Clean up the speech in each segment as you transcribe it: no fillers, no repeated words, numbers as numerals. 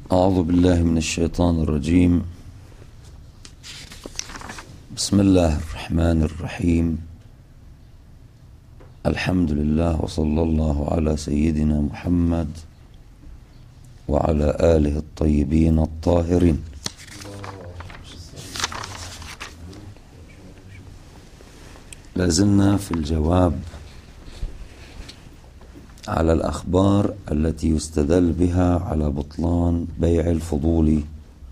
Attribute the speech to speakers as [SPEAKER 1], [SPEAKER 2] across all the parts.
[SPEAKER 1] أعوذ بالله من الشيطان الرجيم. بسم الله الرحمن الرحيم. الحمد لله وصلى الله على سيدنا محمد وعلى آله الطيبين الطاهرين. لازلنا في الجواب على الأخبار التي يستدل بها على بطلان بيع الفضول.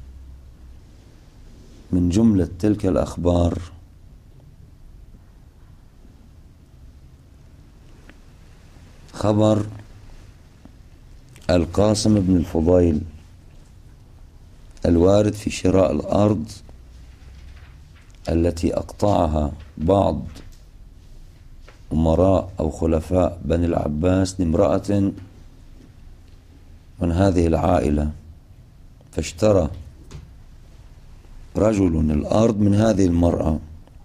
[SPEAKER 1] من جملة تلك الأخبار خبر القاسم بن الفضيل الوارد في شراء الأرض التي أقطعها بعض أمراء أو خلفاء بني العباس لامرأة من هذه العائلة، فاشترى رجل الأرض من هذه المرأة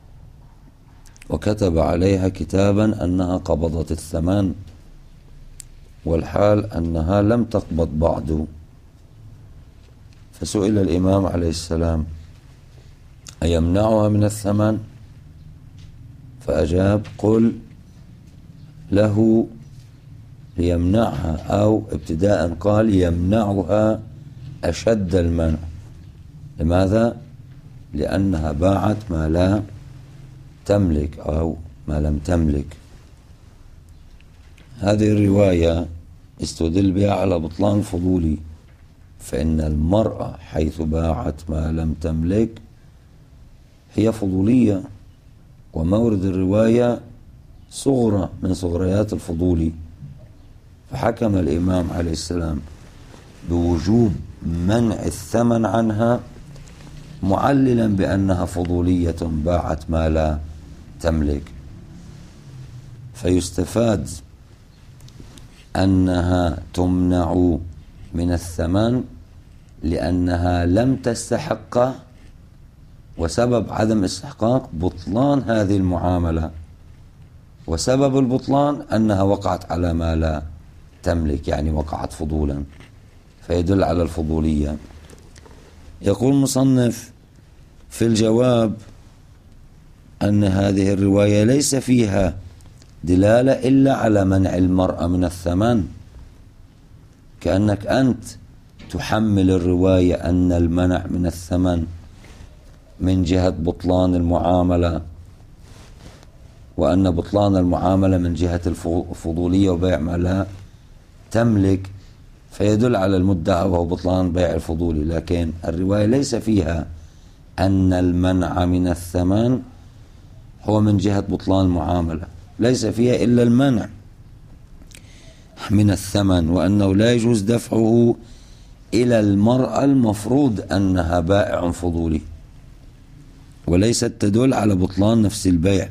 [SPEAKER 1] وكتب عليها كتابا أنها قبضت الثمن، والحال أنها لم تقبض بعد. فسئل الإمام عليه السلام أيمنعها من الثمن؟ فأجاب قل له ليمنعها، أو ابتداء قال يمنعها أشد المنع. لماذا؟ لأنها باعت ما لا تملك أو ما لم تملك. هذه الرواية استدل بها على بطلان الفضول، فإن المرأة حيث باعت ما لم تملك هي فضولية، ومورد الرواية صغرى من صغريات الفضول، فحكم الإمام عليه السلام بوجوب منع الثمن عنها معللا بأنها فضولية باعت ما لا تملك. فيستفاد أنها تمنع من الثمن لأنها لم تستحقه، وسبب عدم استحقاق بطلان هذه المعاملة، وسبب البطلان أنها وقعت على ما لا تملك، يعني وقعت فضولا، فيدل على الفضولية. يقول المصنف في الجواب أن هذه الرواية ليس فيها دلالة إلا على منع المرأة من الثمن، كأنك أنت تحمل الرواية أن المنع من الثمن من جهة بطلان المعاملة، وأن بطلان المعاملة من جهة الفضولية وبيع ما لا تملك، فيدل على المدعى وهو بطلان بيع الفضولي. لكن الرواية ليس فيها أن المنع من الثمن هو من جهة بطلان المعاملة، ليس فيها إلا المنع من الثمن، وأنه لا يجوز دفعه إلى المرأة المفروض أنها بائع فضولي، وليست تدل على بطلان نفس البيع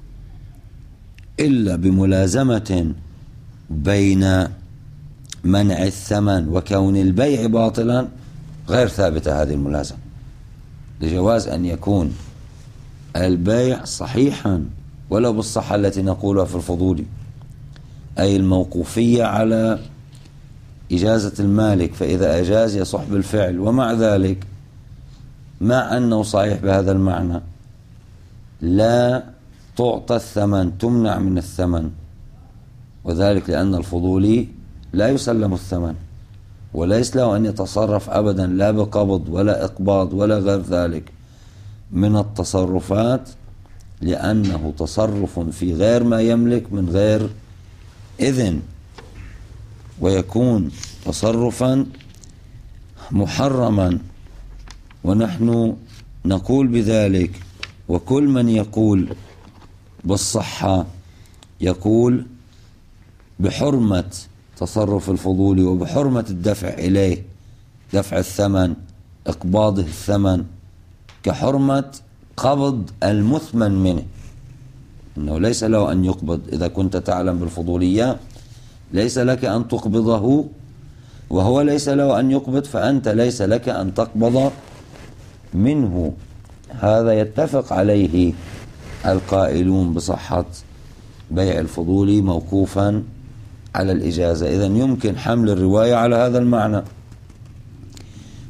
[SPEAKER 1] إلا بملازمة بين منع الثمن وكون البيع باطلا غير ثابتة هذه الملازمة، لجواز أن يكون البيع صحيحا ولو بالصحة التي نقولها في الفضول، أي الموقوفية على إجازة المالك، فإذا أجاز يصح بالفعل، ومع ذلك مع أنه صحيح بهذا المعنى لا تعطى الثمن، تمنع من الثمن، وذلك لأن الفضولي لا يسلم الثمن وليس له أن يتصرف أبدا لا بقبض ولا إقباض ولا غير ذلك من التصرفات، لأنه تصرف في غير ما يملك من غير إذن، ويكون تصرفا محرما. ونحن نقول بذلك، وكل من يقول بالصحة يقول بحرمة تصرف الفضولي وبحرمة الدفع إليه، دفع الثمن، إقباضه الثمن، كحرمة قبض المثمن منه، إنه ليس له أن يقبض. إذا كنت تعلم بالفضولية ليس لك أن تقبضه، وهو ليس له أن يقبض، فأنت ليس لك أن تقبض منه. هذا يتفق عليه القائلون بصحة بيع الفضول موقوفا على الإجازة. إذن يمكن حمل الرواية على هذا المعنى،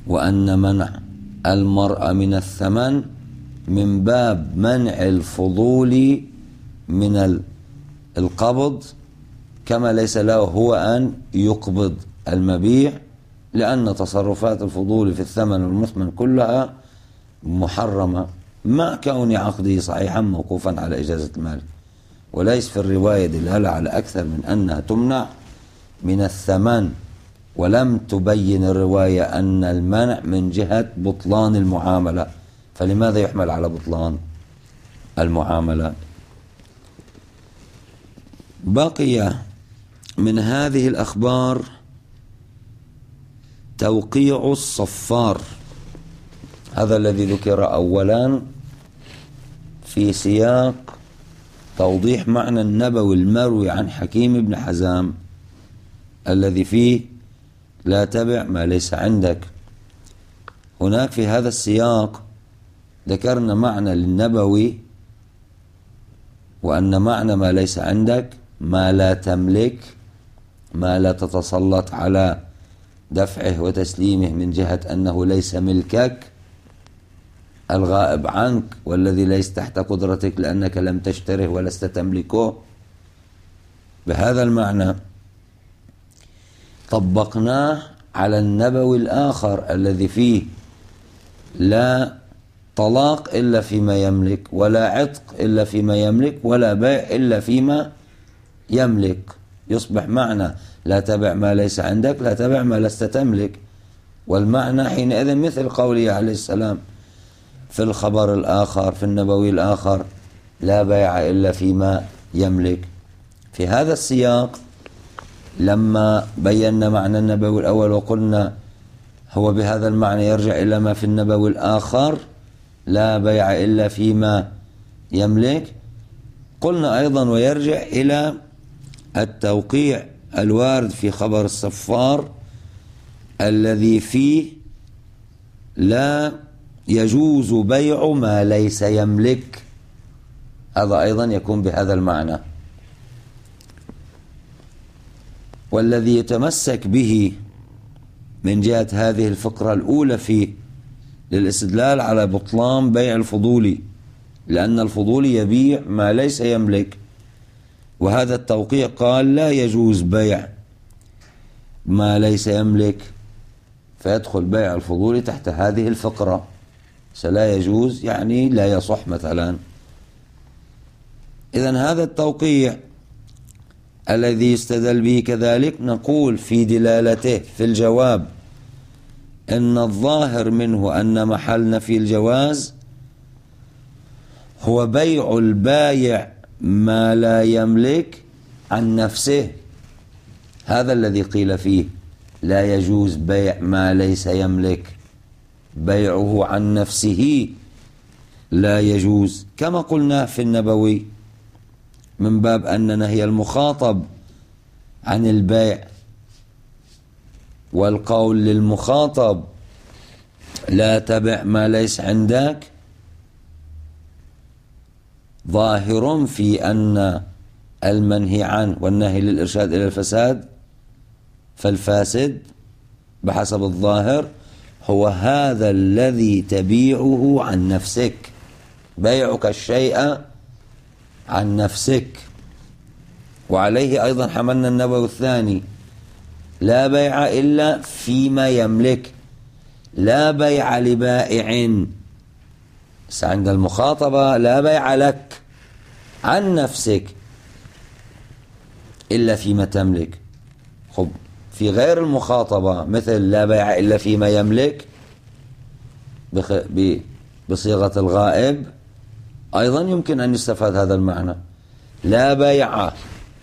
[SPEAKER 1] وأن منع المرأة من الثمن من باب منع الفضول من القبض، كما ليس له هو أن يقبض المبيع، لأن تصرفات الفضول في الثمن والمثمن كلها محرمة مع كون عقده صحيحا موقوفا على إجازة المالك. وليس في الرواية دلالة على أكثر من أنها تمنع من الثمن، ولم تبين الرواية أن المنع من جهة بطلان المعاملة، فلماذا يحمل على بطلان المعاملة؟ بقي من هذه الأخبار توقيع الصفار، هذا الذي ذكر أولا في سياق توضيح معنى النبوي المروي عن حكيم بن حزام الذي فيه لا تبع ما ليس عندك. هناك في هذا السياق ذكرنا معنى للنبوي، وأن معنى ما ليس عندك ما لا تملك، ما لا تتسلط على دفعه وتسليمه من جهة أنه ليس ملكك، الغائب عنك والذي ليس تحت قدرتك لأنك لم تشتره ولست تملكه. بهذا المعنى طبقناه على النبوي الآخر الذي فيه لا طلاق إلا فيما يملك، ولا عتق إلا فيما يملك، ولا بيع إلا فيما يملك. يصبح معنى لا تبع ما ليس عندك لا تبع ما لست تملك، والمعنى حينئذ مثل قوله عليه السلام في الخبر الآخر في النبوي الآخر لا بيع إلا فيما يملك. في هذا السياق لما بينا معنى النبوي الأول وقلنا هو بهذا المعنى يرجع إلى ما في النبوي الآخر لا بيع إلا فيما يملك، قلنا أيضا ويرجع إلى التوقيع الوارد في خبر الصفار الذي فيه لا يجوز بيع ما ليس يملك، هذا أيضا يكون بهذا المعنى. والذي يتمسك به من جهة هذه الفقرة الأولى فيه للاستدلال على بطلان بيع الفضولي، لأن الفضولي يبيع ما ليس يملك، وهذا التوقيع قال لا يجوز بيع ما ليس يملك، فيدخل بيع الفضولي تحت هذه الفقرة. سلا يجوز يعني لا يصح مثلا. إذن هذا التوقيع الذي يستدل به كذلك نقول في دلالته في الجواب إن الظاهر منه أن محل نفي الجواز هو بيع البايع ما لا يملك عن نفسه، هذا الذي قيل فيه لا يجوز بيع ما ليس يملك، بيعه عن نفسه لا يجوز، كما قلنا في النبوي من باب أن نهي المخاطب عن البيع والقول للمخاطب لا تبع ما ليس عندك ظاهر في أن المنهي عنه والنهي للإرشاد إلى الفساد، فالفاسد بحسب الظاهر هو هذا الذي تبيعه عن نفسك، بيعك الشيء عن نفسك. وعليه أيضا حملنا النبوي الثاني لا بيع إلا فيما يملك، لا بيع لبائع، بس عند المخاطبة لا بيع لك عن نفسك إلا فيما تملك. خب في غير المخاطبة مثل لا بيع إلا فيما يملك بصيغة الغائب أيضا يمكن أن يستفاد هذا المعنى، لا بيع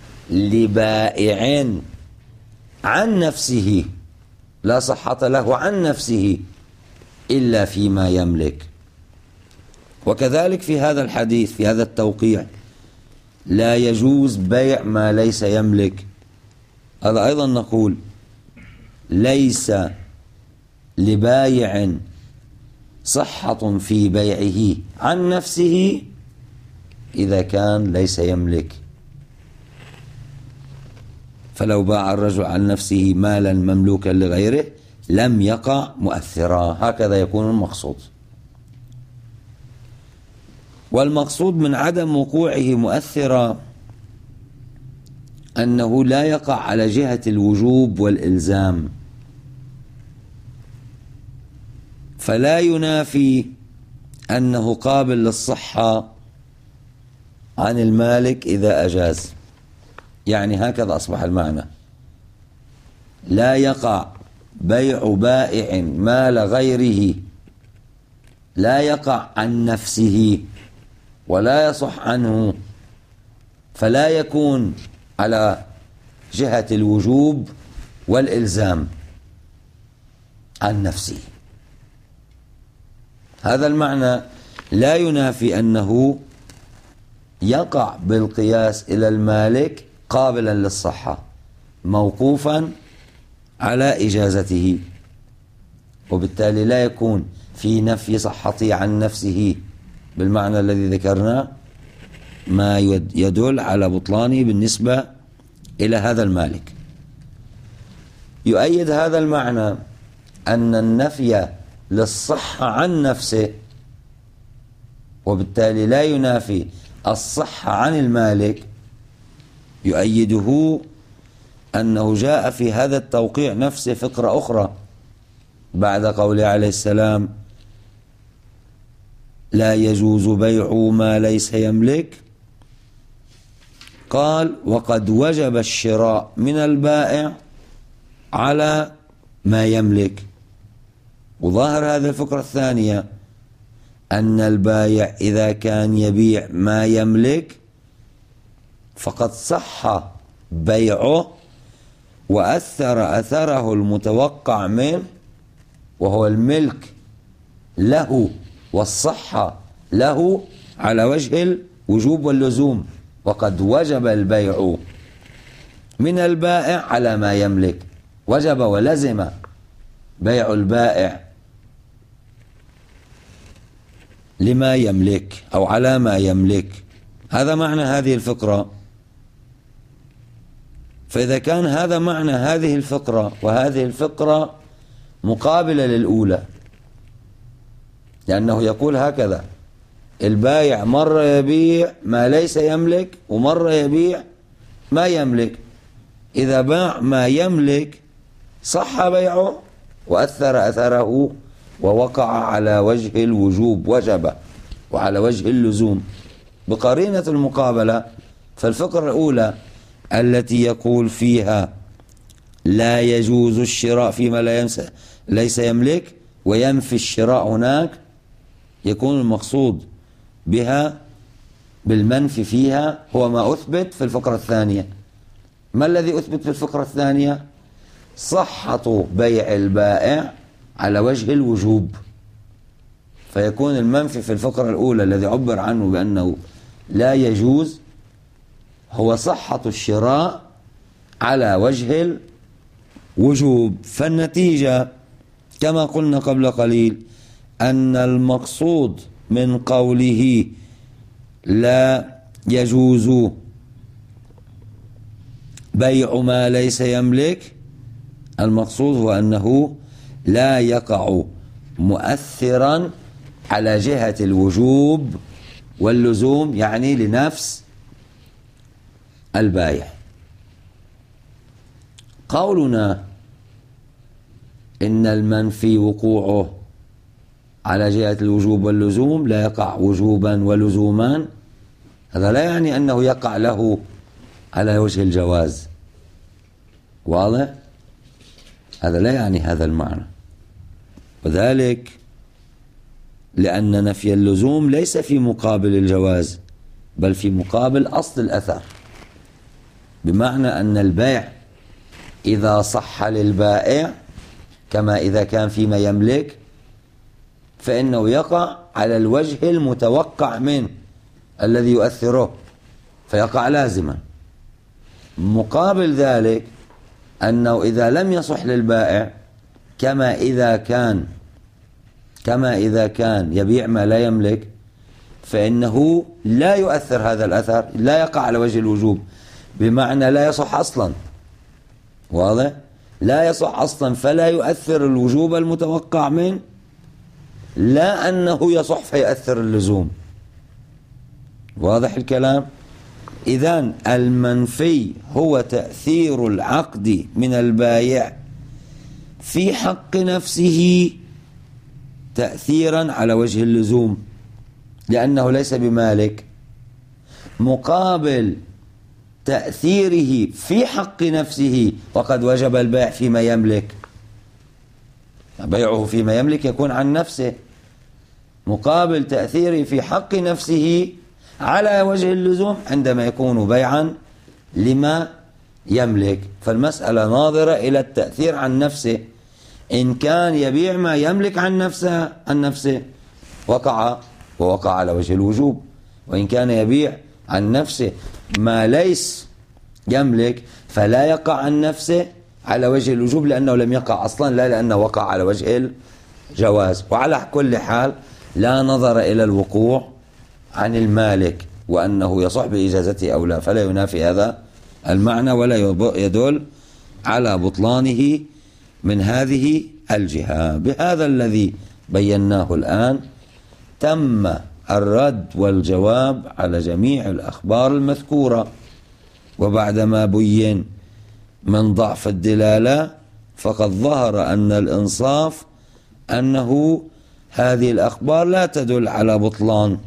[SPEAKER 1] لبائع عن نفسه، لا صحة له عن نفسه إلا فيما يملك. وكذلك في هذا الحديث في هذا التوقيع لا يجوز بيع ما ليس يملك، هذا أيضا نقول ليس لبايع صحة في بيعه عن نفسه إذا كان ليس يملك. فلو باع الرجل عن نفسه مالا مملوكا لغيره لم يقع مؤثرا. هكذا يكون المقصود. والمقصود من عدم وقوعه مؤثرا أنه لا يقع على جهة الوجوب والإلزام، فلا ينافي أنه قابل للصحة عن المالك إذا أجاز. يعني هكذا أصبح المعنى: لا يقع بيع بائع مال غيره، لا يقع عن نفسه ولا يصح عنه، فلا يكون على جهة الوجوب والإلزام عن نفسه. هذا المعنى لا ينافي أنه يقع بالقياس إلى المالك قابلا للصحة موقوفا على إجازته، وبالتالي لا يكون في نفي صحته عن نفسه بالمعنى الذي ذكرناه ما يدل على بطلانه بالنسبة إلى هذا المالك. يؤيد هذا المعنى أن النفي للصحة عن نفسه، وبالتالي لا ينافي الصحة عن المالك، يؤيده أنه جاء في هذا التوقيع نفسه فقرة أخرى بعد قوله عليه السلام: لا يجوز بيع ما ليس يملك. قال: وقد وجب الشراء من البائع على ما يملك. وظاهر هذه الفقرة الثانية أن البائع إذا كان يبيع ما يملك فقد صح بيعه وأثر أثره المتوقع منه، وهو الملك له والصحة له على وجه الوجوب واللزوم. وقد وجب البيع من البائع على ما يملك، وجب ولزم بيع البائع لما يملك أو على ما يملك. هذا معنى هذه الفقرة. فإذا كان هذا معنى هذه الفقرة، وهذه الفقرة مقابلة للأولى، لأنه يقول هكذا: البايع مرة يبيع ما ليس يملك ومرة يبيع ما يملك. إذا باع ما يملك صح بيعه وأثر أثره ووقع على وجه الوجوب، وجب، وعلى وجه اللزوم بقرينة المقابلة. فالفقرة الأولى التي يقول فيها لا يجوز الشراء فيما ليس يملك وينفي الشراء هناك، يكون المقصود بها بالمنفي فيها هو ما أثبت في الفقرة الثانية. ما الذي أثبت في الفقرة الثانية؟ صحة بيع البائع على وجه الوجوب، فيكون المنفي في الفقرة الأولى الذي عبر عنه بأنه لا يجوز هو صحة الشراء على وجه الوجوب. فالنتيجة كما قلنا قبل قليل أن المقصود من قوله لا يجوز بيع ما ليس يملك، المقصود هو أنه لا يقع مؤثرا على جهة الوجوب واللزوم، يعني لنفس البائع. قولنا إن المنفي وقوعه على جهة الوجوب واللزوم لا يقع وجوبا ولزوما، هذا لا يعني أنه يقع له على وجه الجواز. واضح؟ هذا لا يعني هذا المعنى. وذلك لأن نفي اللزوم ليس في مقابل الجواز، بل في مقابل أصل الأثر، بمعنى أن البيع إذا صح للبائع كما إذا كان فيما يملك فإنه يقع على الوجه المتوقع منه الذي يؤثره، فيقع لازما. مقابل ذلك أنه إذا لم يصح للبائع كما إذا كان يبيع ما لا يملك، فإنه لا يؤثر هذا الأثر، لا يقع على وجه الوجوب، بمعنى لا يصح أصلا. واضح؟ لا يصح أصلا فلا يؤثر الوجوب المتوقع منه، لا أنه يصح فيؤثر اللزوم. واضح الكلام؟ إذن المنفي هو تأثير العقد من البايع في حق نفسه تأثيرا على وجه اللزوم لأنه ليس بمالك، مقابل تأثيره في حق نفسه وقد وجب البيع فيما يملك. بيعه فيما يملك يكون عن نفسه، مقابل تأثيره في حق نفسه على وجه اللزوم عندما يكون بيعا لما يملك. فالمسألة ناظرة إلى التأثير عن نفسه. إن كان يبيع ما يملك عن نفسه وقع على وجه الوجوب، وإن كان يبيع عن نفسه ما ليس يملك فلا يقع عن نفسه على وجه الوجوب لأنه لم يقع أصلا، لا لأنه وقع على وجه الجواز. وعلى كل حال لا نظر إلى الوقوع عن المالك وأنه يصح بإجازته أو لا، فلا ينافي هذا المعنى ولا يدل على بطلانه من هذه الجهة. بهذا الذي بيناه الآن تم الرد والجواب على جميع الأخبار المذكورة. وبعدما بين من ضعف الدلالة فقد ظهر أن الإنصاف أنه هذه الأخبار لا تدل على بطلان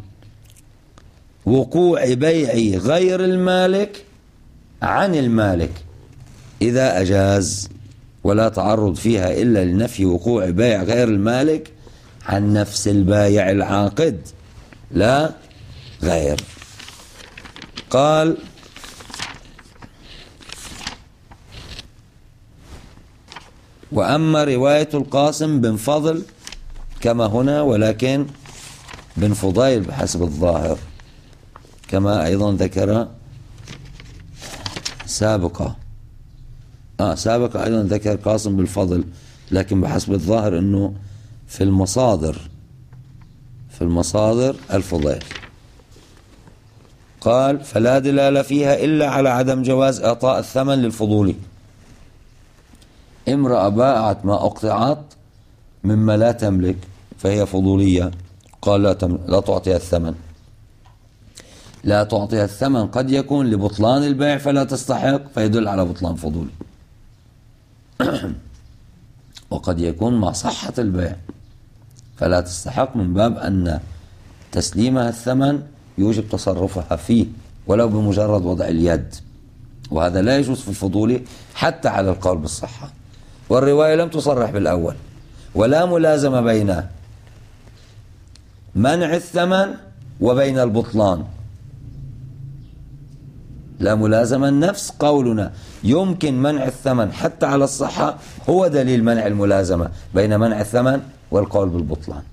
[SPEAKER 1] وقوع بيع غير المالك عن المالك إذا أجاز، ولا تعرض فيها إلا لنفي وقوع بيع غير المالك عن نفس البايع العاقد لا غير. قال: وأما رواية القاسم بن فضل كما هنا، ولكن بن فضيل بحسب الظاهر كما أيضا ذكر سابقا أيضا ذكر قاسم بن فضل، لكن بحسب الظاهر أنه في المصادر الفضيل. قال: فلا دلالة فيها إلا على عدم جواز إعطاء الثمن للفضولي. امرأة باعت ما أقطعت مما لا تملك فهي فضولية، قال لا تعطيها الثمن. لا تعطيها الثمن قد يكون لبطلان البيع فلا تستحق فيدل على بطلان فضولي، وقد يكون مع صحة البيع فلا تستحق من باب أن تسليمها الثمن يوجب تصرفها فيه ولو بمجرد وضع اليد، وهذا لا يجوز في الفضولي حتى على القول بالصحة. والرواية لم تصرح بالأول، ولا ملازمة بين منع الثمن وبين البطلان، لا ملازمة. نفس قولنا يمكن منع الثمن حتى على الصحة هو دليل منع الملازمة بين منع الثمن والقول بالبطلان،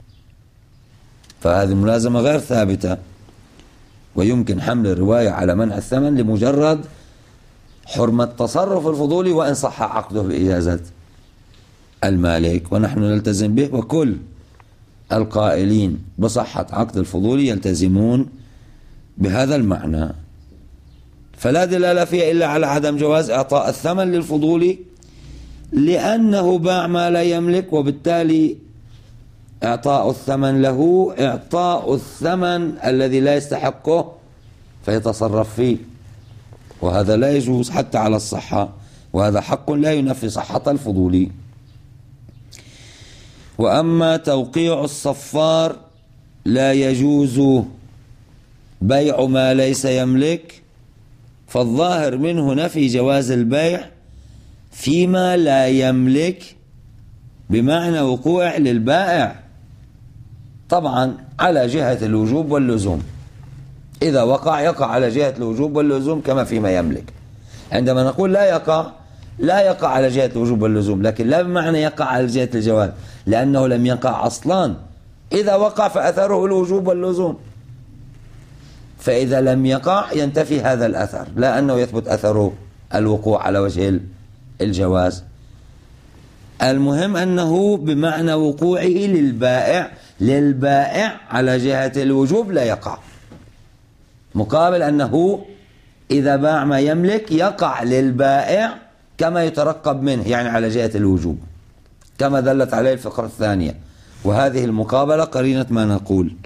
[SPEAKER 1] فهذه الملازمة غير ثابتة. ويمكن حمل الرواية على منع الثمن لمجرد حرمة تصرف الفضولي وإن صح عقده بإجازة المالك، ونحن نلتزم به، وكل القائلين بصحة عقد الفضولي يلتزمون بهذا المعنى. فلا دلالة فيها إلا على عدم جواز إعطاء الثمن للفضولي لأنه باع ما لا يملك، وبالتالي إعطاء الثمن له إعطاء الثمن الذي لا يستحقه فيتصرف فيه، وهذا لا يجوز حتى على الصحة، وهذا حق لا ينفي صحة الفضولي. وأما توقيع الصفار لا يجوز بيع ما ليس يملك، فالظاهر منه نفي جواز البيع فيما لا يملك بمعنى وقوع للبائع، طبعا على جهة الوجوب واللزوم. إذا وقع يقع على جهة الوجوب واللزوم كما فيما يملك. عندما نقول لا يقع على جهة الوجوب واللزوم، لكن لا بمعنى يقع على جهة الجواز، لأنه لم يقع أصلا. إذا وقع فأثره الوجوب واللزوم، فإذا لم يقع ينتفي هذا الأثر، لا أنه يثبت أثره الوقوع على وجه الجواز. المهم أنه بمعنى وقوعه للبائع على جهة الوجوب لا يقع، مقابل أنه إذا باع ما يملك يقع للبائع كما يترقب منه، يعني على جهة الوجوب كما دلت عليه الفقرة الثانية، وهذه المقابلة قرينة ما نقول.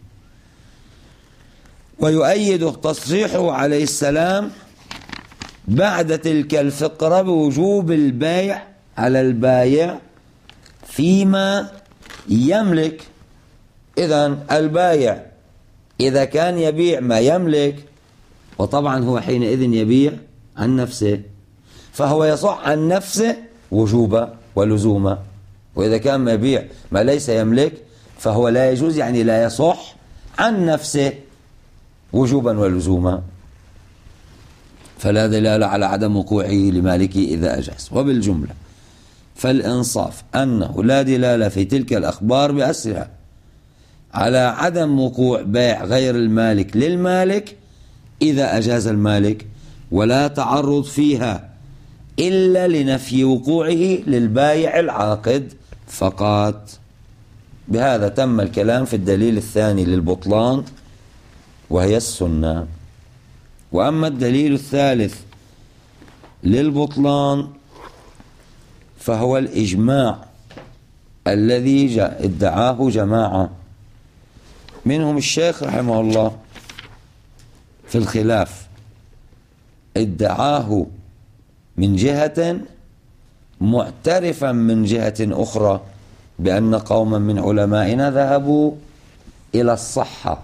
[SPEAKER 1] ويؤيد تصريحه عليه السلام بعد تلك الفقرة بوجوب البيع على البايع فيما يملك. إذن البايع إذا كان يبيع ما يملك، وطبعا هو حينئذ يبيع عن نفسه، فهو يصح عن نفسه وجوبا ولزوما. وإذا كان يبيع ما ليس يملك فهو لا يجوز، يعني لا يصح عن نفسه وجوبا ولزوما، فلا دلالة على عدم وقوعه لمالكه إذا أجاز. وبالجملة فالإنصاف أنه لا دلالة في تلك الأخبار بأسرها على عدم وقوع بيع غير المالك للمالك إذا أجاز المالك، ولا تعرض فيها إلا لنفي وقوعه للبايع العاقد فقط. بهذا تم الكلام في الدليل الثاني للبطلان وهي السنة. وأما الدليل الثالث للبطلان فهو الإجماع الذي ادعاه جماعة منهم الشيخ رحمه الله في الخلاف، ادعاه من جهة معترفا من جهة أخرى بأن قوما من علمائنا ذهبوا إلى الصحة.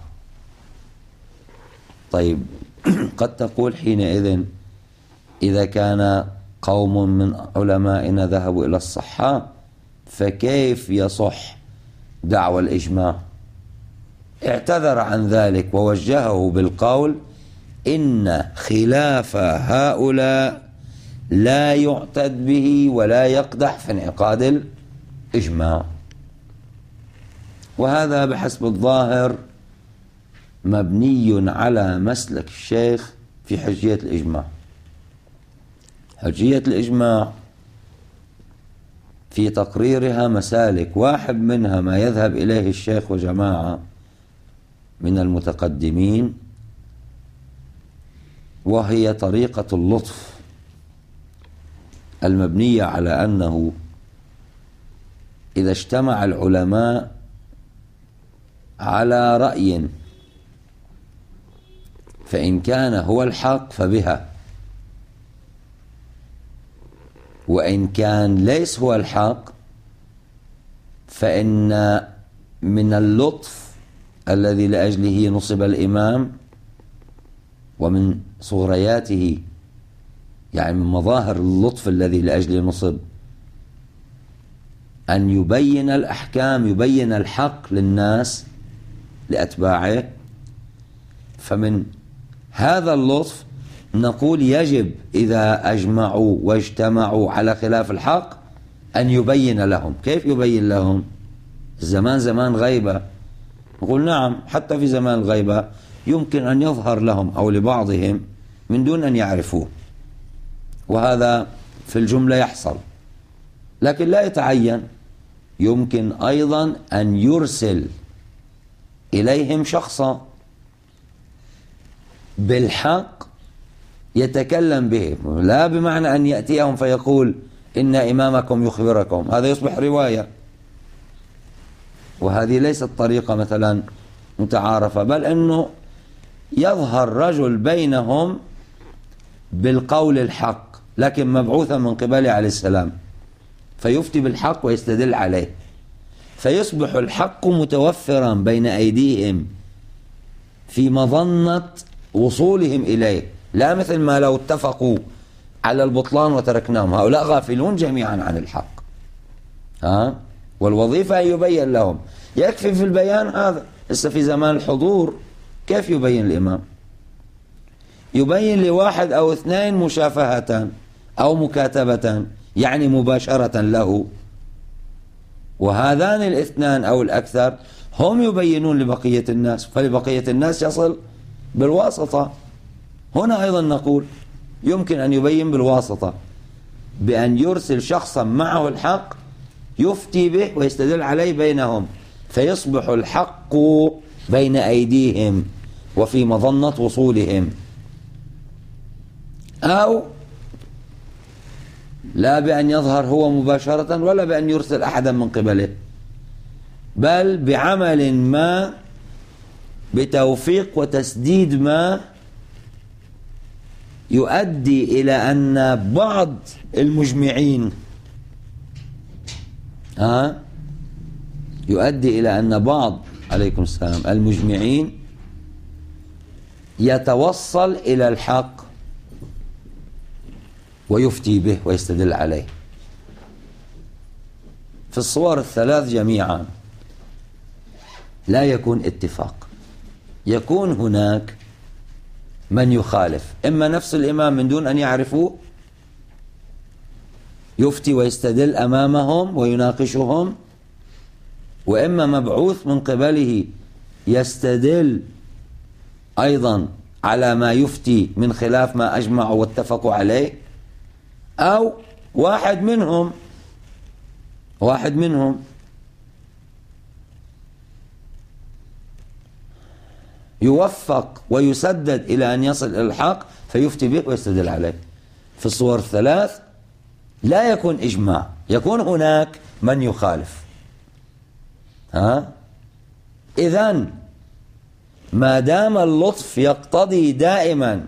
[SPEAKER 1] طيب قد تقول حينئذ إذا كان قوم من علمائنا ذهبوا إلى الصحة فكيف يصح دعوى الإجماع؟ اعتذر عن ذلك ووجهه بالقول إن خلاف هؤلاء لا يعتد به ولا يقدح في انعقاد الإجماع. وهذا بحسب الظاهر مبني على مسلك الشيخ في حجية الإجماع. حجية الإجماع في تقريرها مسالك، واحد منها ما يذهب إليه الشيخ وجماعة من المتقدمين، وهي طريقة اللطف المبنية على أنه إذا اجتمع العلماء على رأي فإن كان هو الحق فبها، وإن كان ليس هو الحق فإن من اللطف الذي لأجله نصب الإمام ومن صغرياته، يعني من مظاهر اللطف الذي لأجله نصب، أن يبين الأحكام، يبين الحق للناس لأتباعه. فمن هذا اللطف نقول يجب إذا أجمعوا واجتمعوا على خلاف الحق أن يبين لهم. كيف يبين لهم؟ الزمان زمان غيبة، نقول نعم حتى في زمان الغيبة يمكن أن يظهر لهم أو لبعضهم من دون أن يعرفوه، وهذا في الجملة يحصل، لكن لا يتعين. يمكن أيضا أن يرسل إليهم شخصا بالحق يتكلم به، لا بمعنى أن يأتيهم فيقول إن إمامكم يخبركم، هذا يصبح رواية، وهذه ليست طريقة مثلا متعارفة، بل أنه يظهر رجل بينهم بالقول الحق لكن مبعوثا من قبله عليه السلام، فيفتي بالحق ويستدل عليه، فيصبح الحق متوفرا بين أيديهم في مظنة وصولهم إليه، لا مثل ما لو اتفقوا على البطلان وتركناهم، هؤلاء غافلون جميعا عن الحق. والوظيفة أن يبين لهم، يكفي في البيان هذا. لسه في زمان الحضور كيف يبين الإمام؟ يبين لواحد أو اثنين مشافهة أو مكاتبة، يعني مباشرة له، وهذان الاثنان أو الأكثر هم يبينون لبقية الناس، فلبقية الناس يصل بالواسطة. هنا أيضا نقول يمكن أن يبين بالواسطة بأن يرسل شخصا معه الحق يفتي به ويستدل عليه بينهم، فيصبح الحق بين أيديهم وفي مظنة وصولهم. أو لا بأن يظهر هو مباشرة ولا بأن يرسل أحدا من قبله، بل بعمل ما، بتوفيق وتسديد ما يؤدي إلى أن بعض المجمعين يؤدي إلى أن بعض عليكم السلام المجمعين يتوصل إلى الحق ويفتي به ويستدل عليه. في الصور الثلاث جميعا لا يكون اتفاق، يكون هناك من يخالف، إما نفس الإمام من دون أن يعرفوه يفتي ويستدل أمامهم ويناقشهم، وإما مبعوث من قبله يستدل أيضا على ما يفتي من خلاف ما أجمعوا واتفقوا عليه، أو واحد منهم يوفق ويسدد إلى أن يصل إلى الحق فيفتي به ويستدل عليه. في الصور الثلاث لا يكون إجماع، يكون هناك من يخالف. إذن ما دام اللطف يقتضي دائما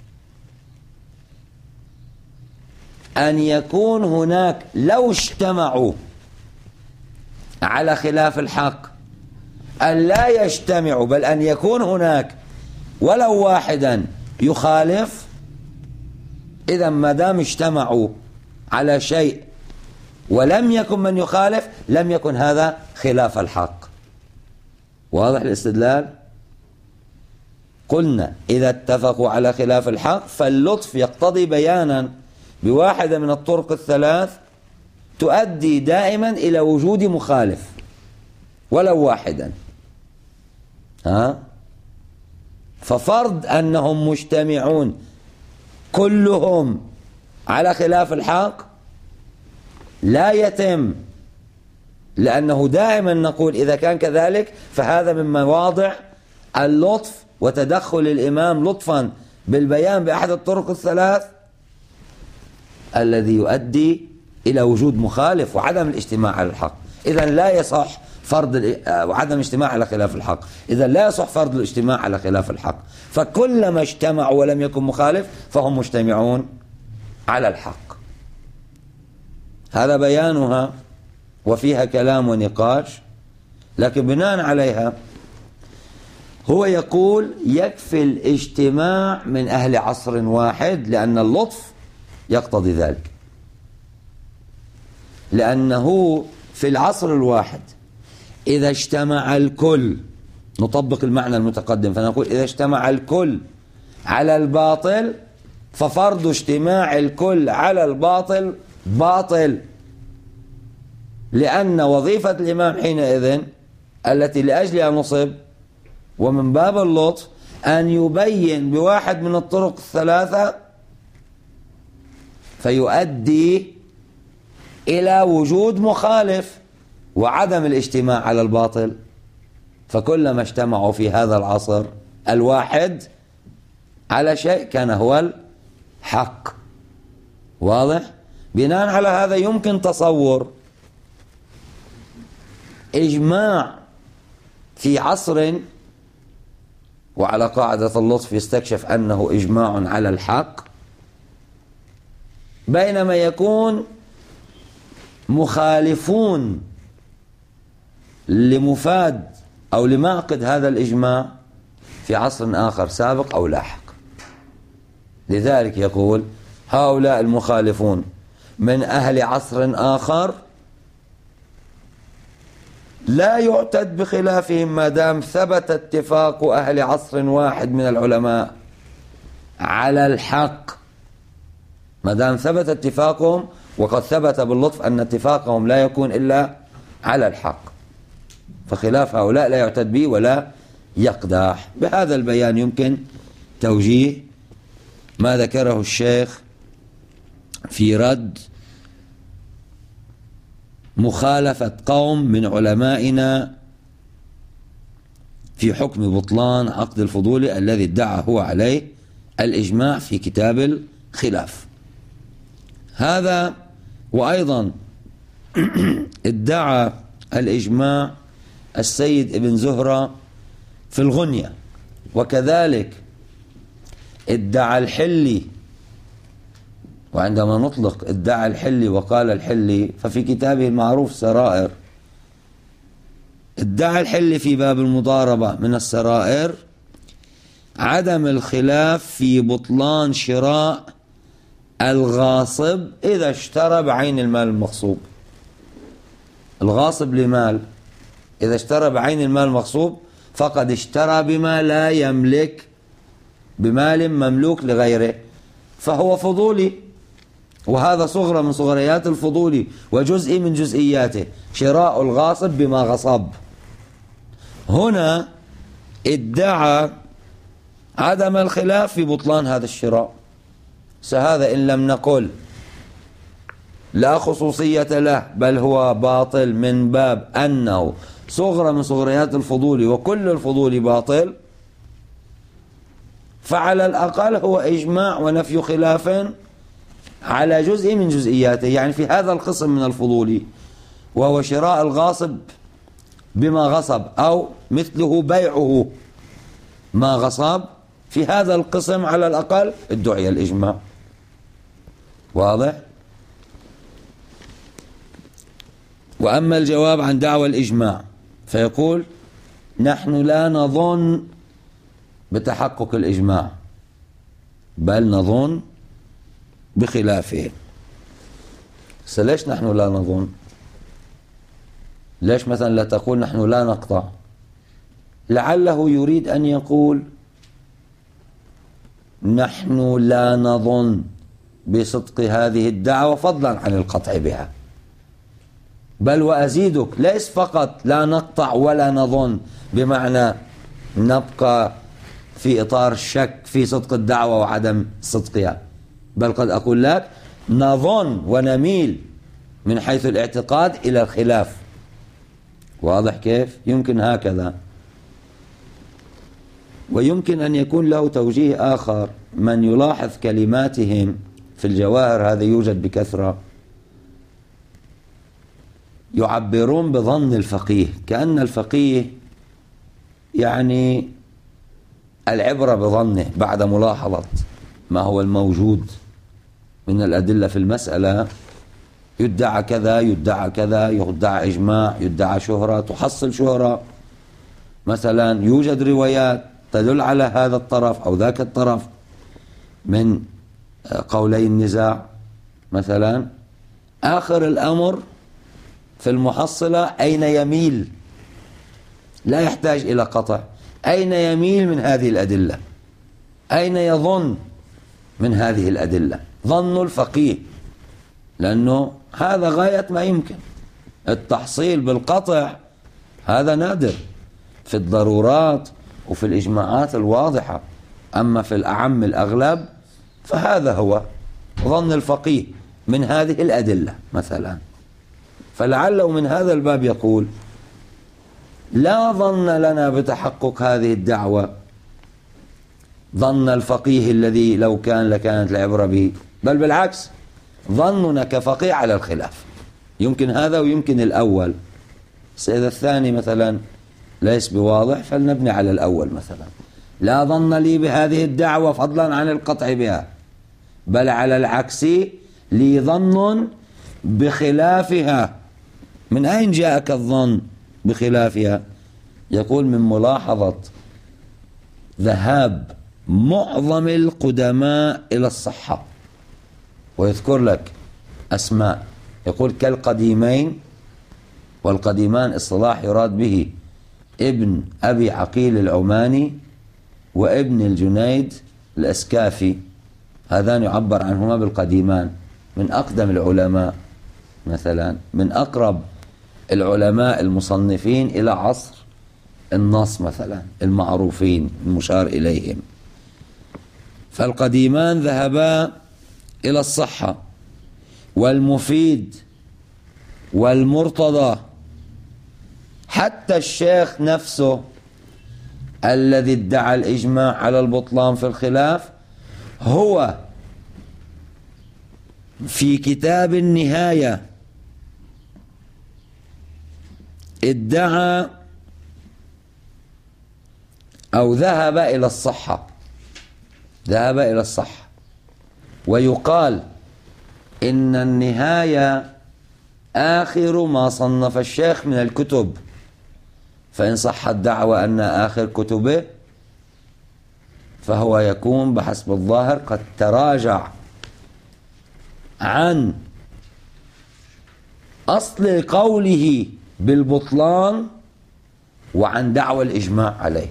[SPEAKER 1] أن يكون هناك، لو اجتمعوا على خلاف الحق أن لا يجتمعوا، بل أن يكون هناك ولو واحدا يخالف، إذا ما دام اجتمعوا على شيء ولم يكن من يخالف لم يكن هذا خلاف الحق. واضح الاستدلال؟ قلنا إذا اتفقوا على خلاف الحق فاللطف يقتضي بيانا بواحدة من الطرق الثلاث تؤدي دائما إلى وجود مخالف ولو واحدا. ففرض أنهم مجتمعون كلهم على خلاف الحق لا يتم، لأنه دائما نقول إذا كان كذلك فهذا من مواضع اللطف وتدخل الإمام لطفا بالبيان بأحد الطرق الثلاث الذي يؤدي إلى وجود مخالف وعدم الاجتماع على الحق. إذا لا يصح فرض وعدم الاجتماع على خلاف الحق، إذا لا يصح فرض الاجتماع على خلاف الحق، فكلما اجتمعوا ولم يكن مخالف فهم مجتمعون على الحق. هذا بيانها، وفيها كلام ونقاش، لكن بناء عليها هو يقول يكفي الاجتماع من أهل عصر واحد، لأن اللطف يقتضي ذلك، لأنه في العصر الواحد إذا اجتمع الكل، نطبق المعنى المتقدم فنقول إذا اجتمع الكل على الباطل ففرض اجتماع الكل على الباطل باطل، لأن وظيفة الإمام حينئذ التي لأجلها نصب ومن باب اللطف أن يبين بواحد من الطرق الثلاثة فيؤدي إلى وجود مخالف وعدم الاجتماع على الباطل. فكلما اجتمعوا في هذا العصر الواحد على شيء كان هو الحق. واضح؟ بناء على هذا يمكن تصور إجماع في عصر، وعلى قاعدة اللطف يستكشف أنه إجماع على الحق، بينما يكون مخالفون لمفاد أو لمعقد هذا الإجماع في عصر آخر سابق أو لاحق. لذلك يقول هؤلاء المخالفون من أهل عصر آخر لا يعتد بخلافهم ما دام ثبت اتفاق أهل عصر واحد من العلماء على الحق، ما دام ثبت اتفاقهم، وقد ثبت باللطف أن اتفاقهم لا يكون إلا على الحق، فخلاف هؤلاء لا يعتد به ولا يقدح. بهذا البيان يمكن توجيه ما ذكره الشيخ في رد مخالفة قوم من علمائنا في حكم بطلان عقد الفضولي الذي ادعى هو عليه الإجماع في كتاب الخلاف. هذا وأيضا ادعى الإجماع السيد ابن زهرة في الغنية، وكذلك ادعى الحلي. وعندما نطلق ادعى الحلي وقال الحلي ففي كتابه المعروف سرائر، ادعى الحلي في باب المضاربة من السرائر عدم الخلاف في بطلان شراء الغاصب إذا اشترى بعين المال المغصوب. الغاصب لمال إذا اشترى بعين المال المغصوب فقد اشترى بما لا يملك، بمال مملوك لغيره، فهو فضولي، وهذا صغرى من صغريات الفضولي وجزء من جزئياته، شراء الغاصب بما غصب. هنا ادعى عدم الخلاف في بطلان هذا الشراء، فهذا إن لم نقل لا خصوصية له بل هو باطل من باب أنه صغرى من صغريات الفضول، وكل الفضول باطل، فعلى الأقل هو إجماع ونفي خلاف على جزء من جزئياته، يعني في هذا القسم من الفضول وهو شراء الغاصب بما غصب أو مثله بيعه ما غصب، في هذا القسم على الأقل ادعي الإجماع. واضح؟ وأما الجواب عن دعوى الإجماع فيقول نحن لا نظن بتحقق الإجماع بل نظن بخلافه. ليش نحن لا نظن؟ ليش مثلا لا تقول نحن لا نقطع؟ لعله يريد أن يقول نحن لا نظن بصدق هذه الدعوة فضلا عن القطع بها، بل وأزيدك ليس فقط لا نقطع ولا نظن بمعنى نبقى في إطار الشك في صدق الدعوة وعدم صدقها، بل قد أقول لك نظن ونميل من حيث الاعتقاد إلى الخلاف. واضح كيف؟ يمكن هكذا. ويمكن أن يكون له توجيه آخر، من يلاحظ كلماتهم في الجواهر، هذا يوجد بكثرة، يعبرون بظن الفقيه، كأن الفقيه يعني العبرة بظنه بعد ملاحظة ما هو الموجود من الأدلة في المسألة، يدعى كذا يدعى كذا، يدعى إجماع، يدعى شهرة، تحصل شهرة، مثلا يوجد روايات تدل على هذا الطرف أو ذاك الطرف من قولي النزاع، مثلا آخر الأمر في المحصلة أين يميل، لا يحتاج إلى قطع، أين يميل من هذه الأدلة، أين يظن من هذه الأدلة، ظن الفقيه، لأنه هذا غاية ما يمكن. التحصيل بالقطع هذا نادر في الضرورات وفي الإجماعات الواضحة، أما في الأعم الأغلب فهذا هو ظن الفقيه من هذه الأدلة مثلا. فلعله من هذا الباب يقول لا ظن لنا بتحقق هذه الدعوة ظن الفقيه الذي لو كان لكانت العبرة به، بل بالعكس ظننا كفقيه على الخلاف. يمكن هذا ويمكن الأول، إذا الثاني مثلا ليس بواضح فلنبني على الأول مثلا. لا ظن لي بهذه الدعوة فضلا عن القطع بها، بل على العكس لي ظن بخلافها. من أين جاءك الظن بخلافها؟ يقول من ملاحظة ذهاب معظم القدماء إلى الصحة، ويذكر لك أسماء، يقول كالقديمين، والقديمان اصطلاح يراد به ابن أبي عقيل العماني وابن الجنيد الأسكافي، هذان يعبر عنهما بالقديمان، من أقدم العلماء مثلا، من أقرب العلماء المصنفين إلى عصر النص مثلا، المعروفين المشار إليهم. فالقديمان ذهبا إلى الصحة والمفيد والمرتضى. حتى الشيخ نفسه الذي ادعى الإجماع على البطلان في الخلاف هو في كتاب النهاية ادعى أو ذهب إلى الصحة، ويقال إن النهاية آخر ما صنف الشيخ من الكتب، فإن صح الدعوة أن آخر كتبه فهو يكون بحسب الظاهر قد تراجع عن أصل قوله بالبطلان وعن دعوى الإجماع عليه.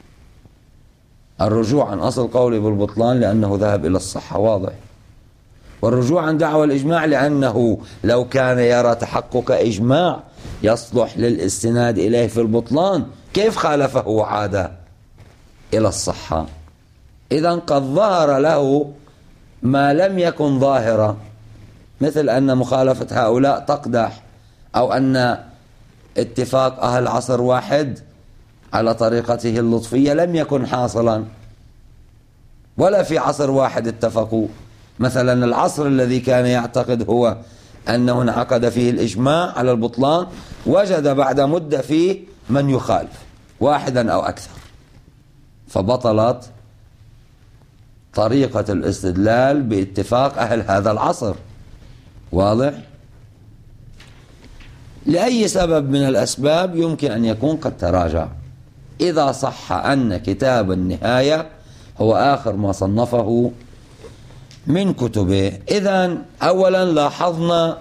[SPEAKER 1] الرجوع عن أصل قوله بالبطلان لأنه ذهب إلى الصحة، واضح، والرجوع عن دعوى الإجماع لأنه لو كان يرى تحقق إجماع يصلح للاستناد إليه في البطلان كيف خالفه وعاد إلى الصحة؟ إذن قد ظهر له ما لم يكن ظاهرا، مثل أن مخالفة هؤلاء تقدح، أو أن اتفاق أهل عصر واحد على طريقته اللطفية لم يكن حاصلا، ولا في عصر واحد اتفقوا. مثلا العصر الذي كان يعتقد هو أنه انعقد فيه الإجماع على البطلان وجد بعد مدة فيه من يخالف واحدا أو أكثر، فبطلت طريقة الاستدلال باتفاق أهل هذا العصر، واضح؟ لأي سبب من الأسباب يمكن أن يكون قد تراجع، إذا صح أن كتاب النهاية هو آخر ما صنفه من كتبه. إذن أولا لاحظنا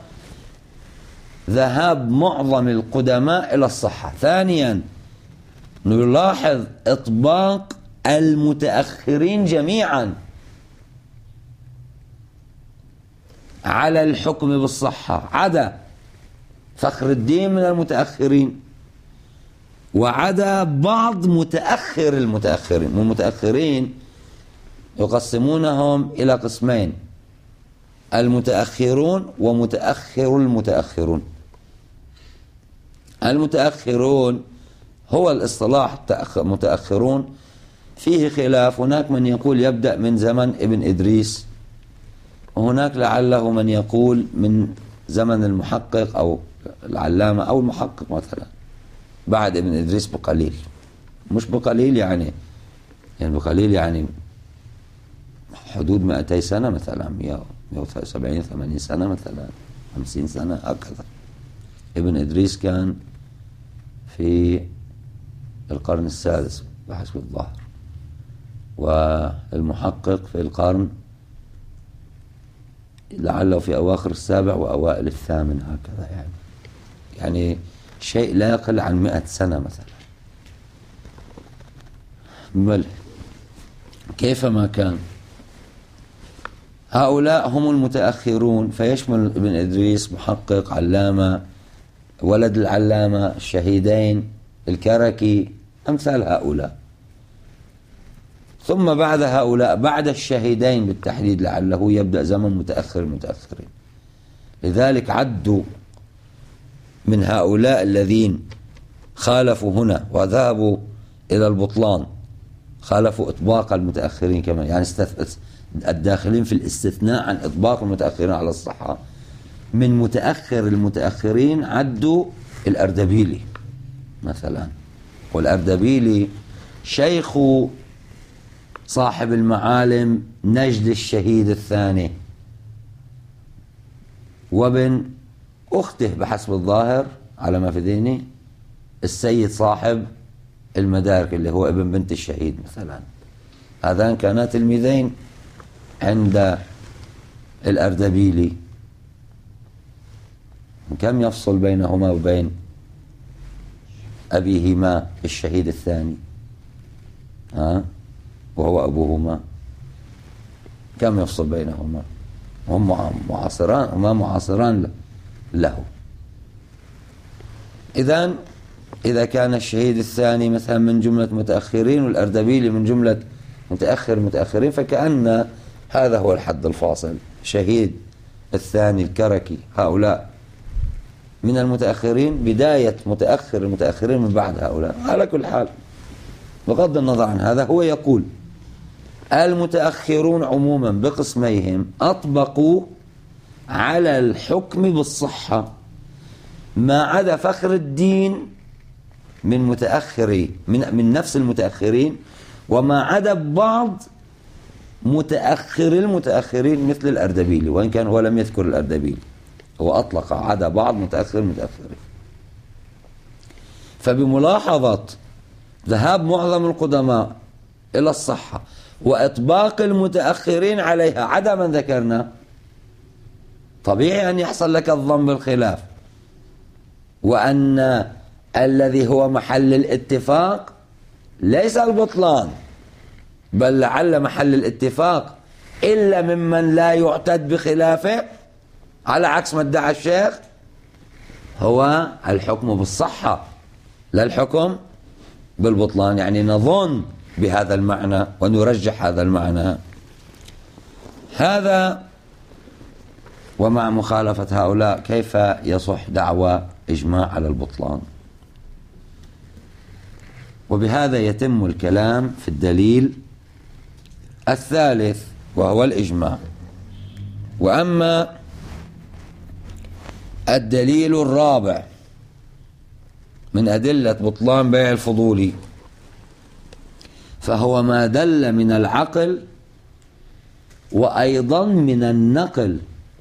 [SPEAKER 1] ذهاب معظم القدماء إلى الصحة. ثانيا نلاحظ إطباق المتأخرين جميعا على الحكم بالصحة، عدا فخر الدين من المتأخرين وعدا بعض متأخر المتأخرين. والمتأخرين يقسمونهم إلى قسمين: المتأخرون ومتأخر المتأخرون. المتأخرون هو الاصطلاح متأخرون فيه خلاف، هناك من يقول يبدأ من زمن ابن إدريس، وهناك لعله من يقول من زمن المحقق أو العلامة أو المحقق مثلا بعد ابن إدريس بقليل، مش بقليل يعني بقليل يعني حدود 200 سنة مثلا، 170 80 سنة مثلا، 50 سنة هكذا. ابن إدريس كان في القرن السادس بحسب الظاهر، والمحقق في القرن لعله في أواخر السابع وأوائل الثامن هكذا، يعني شيء لا يقل عن 100 سنة مثلا. بل كيفما كان هؤلاء هم المتأخرون، فيشمل ابن إدريس محقق علامة ولد العلامة الشهيدين الكركي أمثال هؤلاء. ثم بعد هؤلاء بعد الشهيدين بالتحديد لعله يبدأ زمن متأخر المتأخرين. لذلك عدوا من هؤلاء الذين خالفوا هنا وذهبوا إلى البطلان، خالفوا إطباق المتأخرين كمان، يعني الداخلين في الاستثناء عن إطباق المتأخرين على الصحة. من متأخر المتأخرين عدوا الأردبيلي مثلا، والأردبيلي شيخ صاحب المعالم نجد الشهيد الثاني، وابن أخته بحسب الظاهر على ما في ديني السيد صاحب المدارك اللي هو ابن بنت الشهيد مثلا. هذان كانا تلميذين عند الأردبيلي. كم يفصل بينهما وبين أبيهما الشهيد الثاني؟ وهو أبوهما، كم يفصل بينهما؟ هم معاصران، هما معاصران له. إذا كان الشهيد الثاني مثلا من جملة متأخرين والأردبيلي من جملة متأخرين، فكأن هذا هو الحد الفاصل. شهيد الثاني الكركي هؤلاء من المتأخرين، بداية متأخر المتأخرين من بعد هؤلاء. على كل حال بغض النظر عن هذا، هو يقول المتأخرون عموما بقسميهم أطبقوا على الحكم بالصحة، ما عدا فخر الدين من متأخري من نفس المتأخرين، وما عدا بعض المتأخرين مثل الأردبيلي، وإن كان هو لم يذكر الأردبيلي، هو أطلق عدا بعض متأخرين. فبملاحظة ذهاب معظم القدماء إلى الصحة وإطباق المتأخرين عليها عدا من ذكرنا، طبيعي أن يحصل لك الظن بالخلاف، وأن الذي هو محل الاتفاق ليس البطلان، بل لعل محل الاتفاق إلا ممن لا يعتد بخلافه، على عكس ما ادعى الشيخ، هو الحكم بالصحة لا الحكم بالبطلان. يعني نظن بهذا المعنى ونرجح هذا المعنى. هذا ومع مخالفة هؤلاء كيف يصح دعوى إجماع على البطلان؟ وبهذا يتم الكلام في الدليل الثالث وهو الإجماع. وأما الدليل الرابع من أدلة بطلان بيع الفضولي فهو ما دل من العقل وأيضا من النقل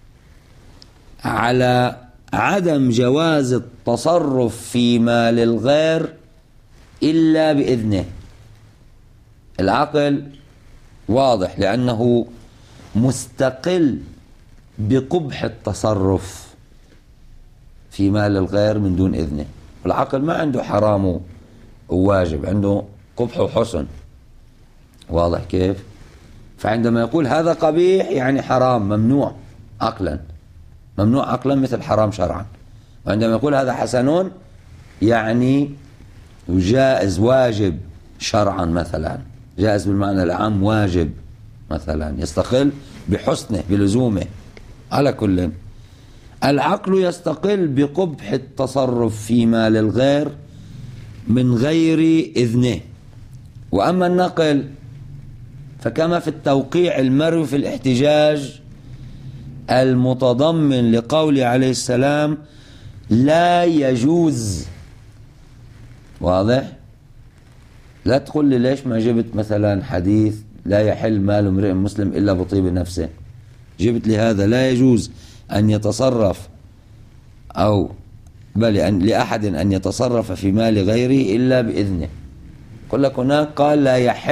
[SPEAKER 1] على عدم جواز التصرف في مال الغير إلا بإذنه. العقل واضح لأنه مستقل بقبح التصرف في مال الغير من دون إذنه. العقل ما عنده حرام وواجب، عنده قبح وحسن. واضح كيف؟ فعندما يقول هذا قبيح يعني حرام ممنوع عقلا، ممنوع عقلا مثل حرام شرعا. وعندما يقول هذا حسن يعني جائز واجب شرعا، مثلا جائز بالمعنى العام واجب مثلا، يستقل بحسنه بلزومه. على كل العقل يستقل بقبح التصرف في مال الغير من غير إذنه. وأما النقل فكما في التوقيع المروي في الاحتجاج المتضمن لقول عليه السلام لا يجوز. واضح؟ لا تقول لي ليش ما جبت مثلا حديث لا يحل مال امرئ مسلم إلا بطيب نفسه، جبت لي هذا لا يجوز أن يتصرف أو بل لأحد أن يتصرف في مال غيره إلا بإذنه. قل لك هناك قال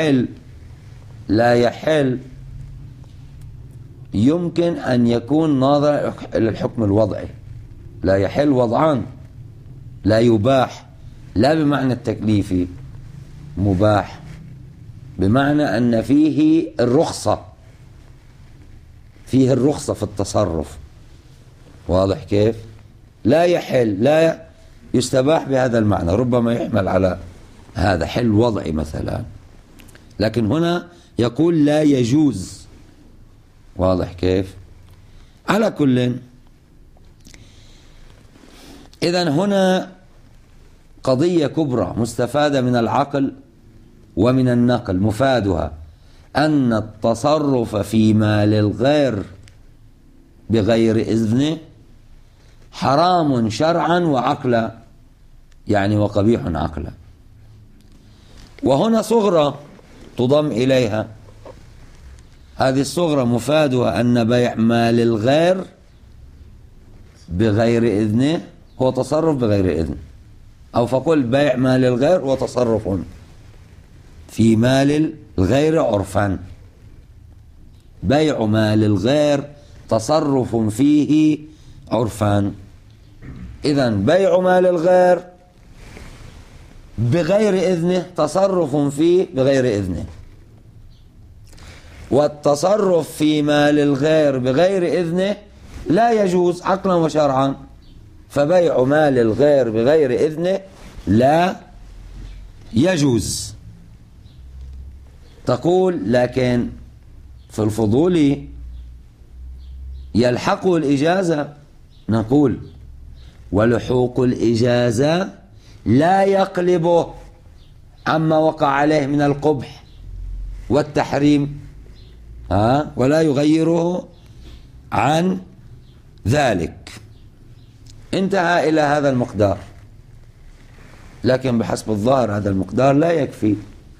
[SPEAKER 1] لا يحل يمكن أن يكون ناظر إلى الحكم الوضعي، لا يحل وضعان، لا يباح، لا بمعنى التكليفي، مباح بمعنى أن فيه الرخصة، فيه الرخصة في التصرف. واضح كيف؟ لا يحل لا يستباح بهذا المعنى، ربما يحمل على هذا حل وضعي مثلا، لكن هنا يقول لا يجوز. واضح كيف؟ على كل إذن هنا قضية كبرى مستفادة من العقل ومن النقل، مفادها أن التصرف في مال الغير بغير إذنه حرام شرعا وعقلا، يعني وقبيح عقلا. وهنا صغرى تضم إليها، هذه الصغرى مفادها أن بيع مال الغير بغير إذنه هو تصرف بغير إذن، أو فقل بيع مال الغير هو تصرف في مال الغير عرفا. بيع مال الغير تصرف فيه عرفا. إذن بيع مال الغير بغير إذنه تصرف فيه بغير إذنه، والتصرف في مال الغير بغير إذنه لا يجوز عقلا وشرعا. فبيع مال الغير بغير إذنه لا يجوز. تقول لكن في الفضول يلحقه الإجازة، نقول ولحوق الإجازة لا يقلبه عما وقع عليه من القبح والتحريم، ولا يغيره عن ذلك انتهى إلى هذا المقدار، لكن بحسب الظاهر هذا المقدار لا يكفي،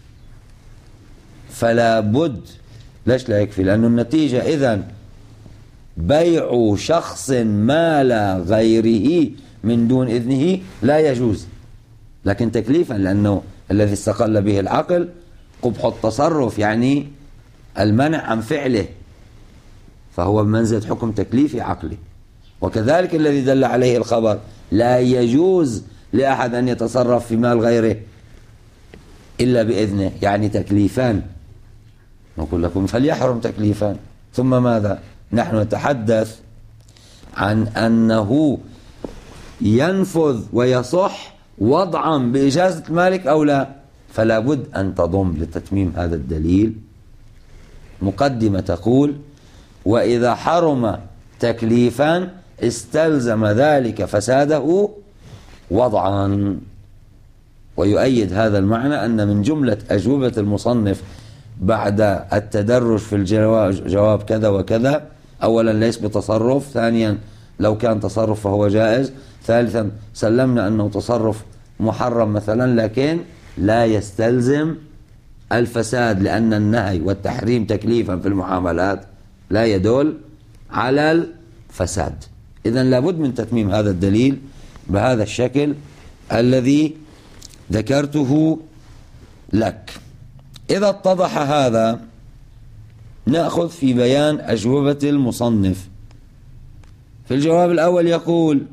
[SPEAKER 1] فلا بد. ليش لا يكفي؟ لأن النتيجة إذن بيع شخص مال غيره من دون إذنه لا يجوز، لكن تكليفا، لأنه الذي استقل به العقل قبح التصرف، يعني المنع عن فعله، فهو بمنزلة حكم تكليفي عقلي. وكذلك الذي دل عليه الخبر، لا يجوز لأحد أن يتصرف في مال غيره إلا بإذنه، يعني تكليفان. نقول لكم فليحرم تكليفان. ثم ماذا؟ نحن نتحدث عن أنه ينفذ ويصح وضعا بإجازة المالك أو لا، فلا بد أن تضم لتتميم هذا الدليل مقدمة تقول: وإذا حرم تكليفان استلزم ذلك فساده وضعا. ويؤيد هذا المعنى أن من جملة أجوبة المصنف بعد التدرج في الجواب كذا وكذا: أولا ليس بتصرف، ثانيا لو كان تصرف فهو جائز، ثالثا سلمنا أنه تصرف محرم مثلا لكن لا يستلزم الفساد، لأن النهي والتحريم تكليفا في المعاملات لا يدل على الفساد. إذن لابد من تتميم هذا الدليل بهذا الشكل الذي ذكرته لك. إذا اتضح هذا نأخذ في بيان أجوبة المصنف. في الجواب الأول يقول: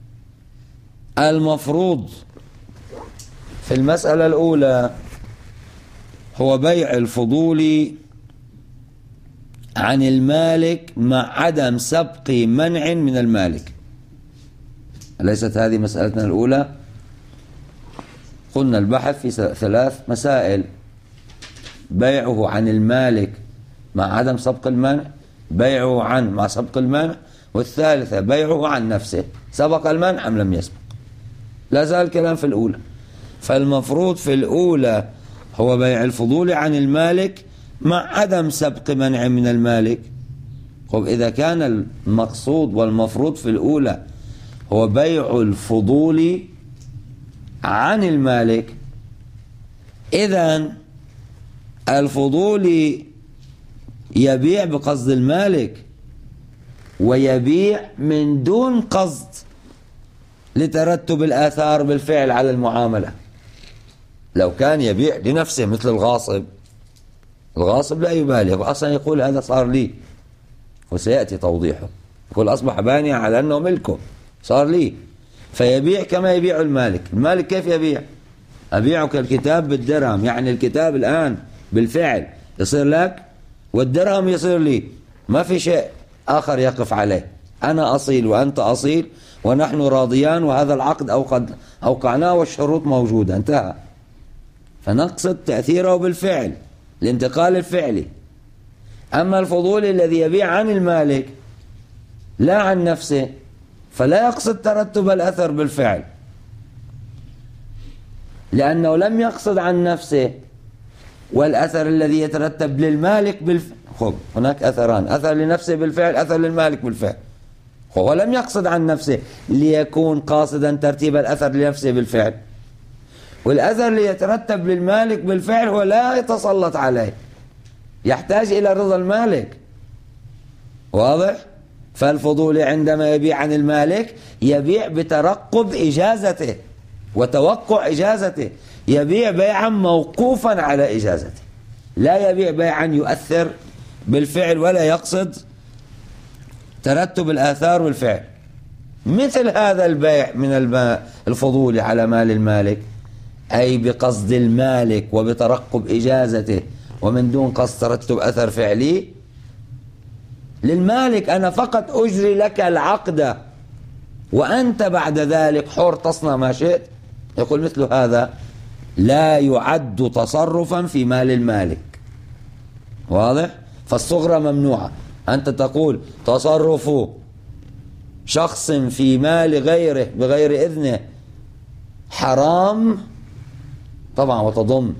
[SPEAKER 1] المفروض في المسألة الأولى هو بيع الفضول عن المالك مع عدم سبق منع من المالك. أليست هذه مسألتنا الأولى؟ قلنا البحث في 3 مسائل: بيعه عن المالك مع عدم سبق المنع، بيعه مع سبق المنع، والثالثة بيعه عن نفسه، سبق المنع أم لم يسبق. لا زال الكلام في الأولى. فالمفروض في الأولى هو بيع الفضول عن المالك مع عدم سبق منع من المالك. طب إذا كان المقصود والمفروض في الأولى هو بيع الفضول عن المالك، إذن الفضول يبيع بقصد المالك ويبيع من دون قصد لترتب الآثار بالفعل على المعاملة. لو كان يبيع لنفسه مثل الغاصب لا يبالي، أصلا يقول هذا صار لي، وسيأتي توضيحه، يقول أصبح بانيا على أنه ملكه، صار لي، فيبيع كما يبيع المالك. المالك كيف يبيع؟ أبيعك الكتاب بالدرهم، يعني الكتاب الآن بالفعل يصير لك والدرهم يصير لي، ما في شيء آخر يقف عليه، أنا أصيل وأنت أصيل ونحن راضيان، وهذا العقد أوقعناه والشروط موجودة، انتهى. فنقصد تأثيره بالفعل، الانتقال الفعلي. أما الفضول الذي يبيع عن المالك لا عن نفسه فلا يقصد ترتب الأثر بالفعل، لأنه لم يقصد عن نفسه، والأثر الذي يترتب للمالك بالفعل. هناك أثران: أثر لنفسه بالفعل، أثر للمالك بالفعل. هو لم يقصد عن نفسه ليكون قاصدا ترتيب الأثر لنفسه بالفعل، والأثر اللي يترتب للمالك بالفعل هو لا يتسلط عليه، يحتاج إلى رضا المالك. واضح؟ فالفضول عندما يبيع عن المالك يبيع بترقب إجازته وتوقع إجازته، يبيع بيعا موقوفا على إجازته، لا يبيع بيعا يؤثر بالفعل ولا يقصد ترتب الآثار بالفعل. مثل هذا البيع من الفضول على مال المالك، أي بقصد المالك وبترقب إجازته ومن دون قصد ترتب أثر فعلي للمالك، أنا فقط أجري لك العقد وأنت بعد ذلك حر تصنع ما شئت. يقول مثل هذا لا يعد تصرفا في مال المالك. واضح؟ فالصغرى ممنوعة. أنت تقول تصرف شخص في مال غيره بغير إذنه حرام طبعا، وتضم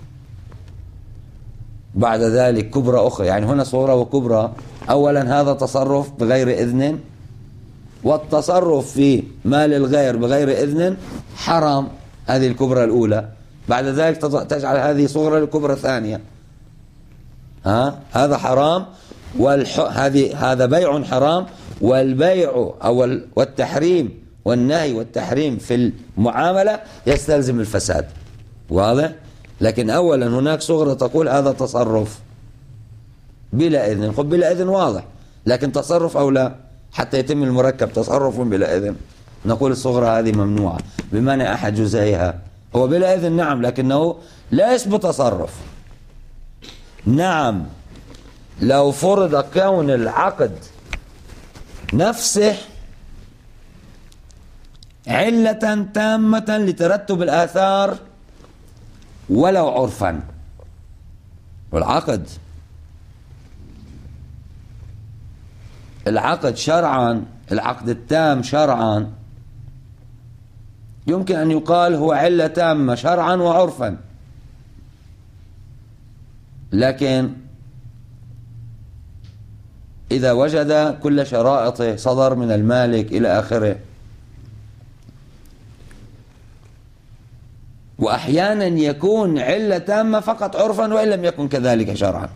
[SPEAKER 1] بعد ذلك كبرى أخرى، يعني هنا صغرى وكبرى. أولا هذا تصرف بغير إذن، والتصرف في مال الغير بغير إذن حرام. هذه الكبرى الأولى. بعد ذلك تجعل هذه صغرى الكبرى الثانية. هذا حرام، هذا بيع حرام. والبيع أو والتحريم والنهي والتحريم في المعاملة يستلزم الفساد. واضح؟ لكن أولا هناك صغرى تقول هذا تصرف بلا إذن. خب بلا إذن واضح، لكن تصرف أو لا حتى يتم المركب تصرف بلا إذن، نقول الصغرى هذه ممنوعة بمانع أحد جزئيها. هو بلا إذن نعم، لكنه لا يثبت تصرف. نعم لو فرض كون العقد نفسه علة تامة لترتب الآثار ولو عرفا. والعقد شرعا، العقد التام شرعا يمكن أن يقال هو علة تامة شرعا وعرفا، لكن إذا وجد كل شرائطه صدر من المالك إلى آخره. وأحيانا يكون علة تامة فقط عرفا وإن لم يكن كذلك شرعا.